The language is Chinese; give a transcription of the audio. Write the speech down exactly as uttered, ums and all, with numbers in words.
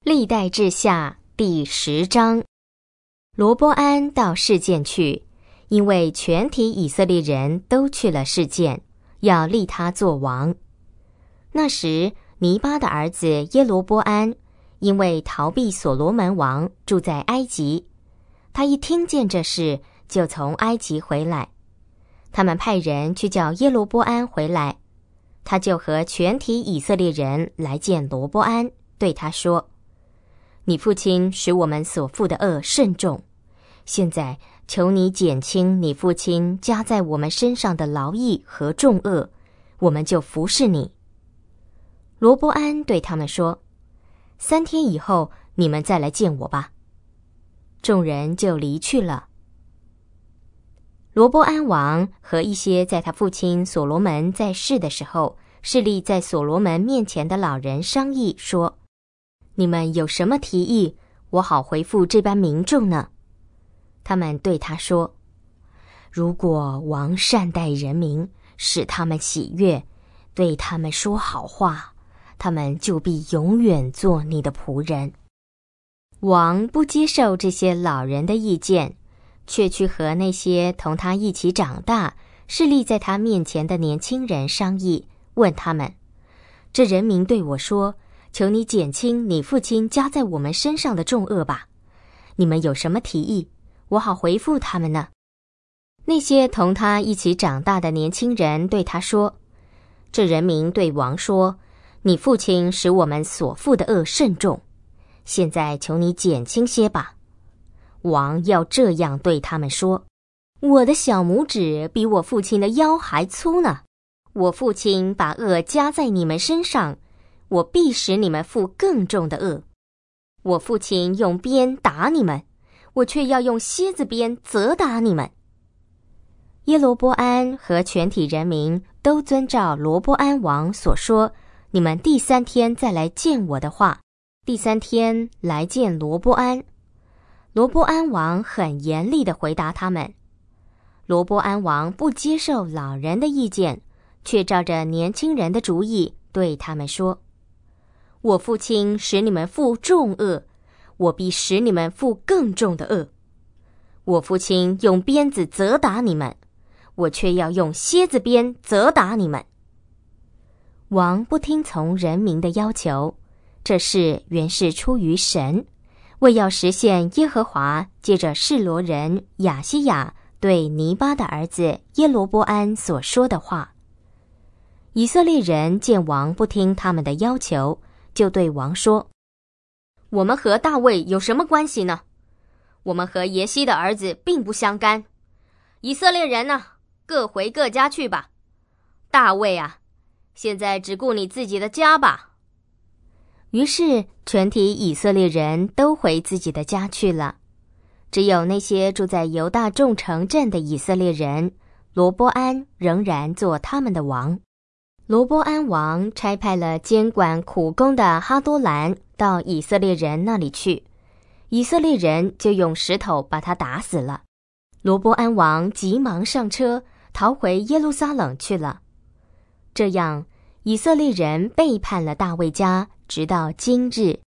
历代志下第十章。罗波安到示剑去，因为全体以色列人都去了示剑，要立他做王。那时尼巴的儿子耶罗波安因为逃避所罗门王，住在埃及。他一听见这事，就从埃及回来。他们派人去叫耶罗波安回来，他就和全体以色列人来见罗波安，对他说：你父亲使我们所负的恶甚重，现在求你减轻你父亲加在我们身上的劳役和重恶，我们就服侍你。罗波安对他们说：三天以后你们再来见我吧。众人就离去了。罗波安王和一些在他父亲所罗门在世的时候侍立在所罗门面前的老人商议说：你们有什么提议，我好回复这般民众呢？他们对他说：如果王善待人民，使他们喜悦，对他们说好话，他们就必永远做你的仆人。王不接受这些老人的意见，却去和那些同他一起长大、侍立在他面前的年轻人商议，问他们：这人民对我说，求你减轻你父亲加在我们身上的重恶吧。你们有什么提议，我好回复他们呢？那些同他一起长大的年轻人对他说：这人民对王说，你父亲使我们所负的恶甚重，现在求你减轻些吧。王要这样对他们说：我的小拇指比我父亲的腰还粗呢，我父亲把恶加在你们身上，我必使你们负更重的恶。我父亲用鞭打你们，我却要用蝎子鞭责打你们。耶罗波安和全体人民都遵照罗波安王所说，你们第三天再来见我的话，第三天来见罗波安。罗波安王很严厉地回答他们。罗波安王不接受老人的意见，却照着年轻人的主意对他们说：我父亲使你们负重恶，我必使你们负更重的恶。我父亲用鞭子责打你们，我却要用蝎子鞭责打你们。王不听从人民的要求，这事原是出于神，为要实现耶和华借着示罗人亚西亚对尼巴的儿子耶罗波安所说的话。以色列人见王不听他们的要求，就对王说：我们和大卫有什么关系呢？我们和耶西的儿子并不相干。以色列人呢，各回各家去吧。大卫啊，现在只顾你自己的家吧。于是全体以色列人都回自己的家去了，只有那些住在犹大众城镇的以色列人，罗波安仍然做他们的王。罗波安王差派了监管苦工的哈多兰到以色列人那里去，以色列人就用石头把他打死了。罗波安王急忙上车，逃回耶路撒冷去了。这样，以色列人背叛了大卫家，直到今日。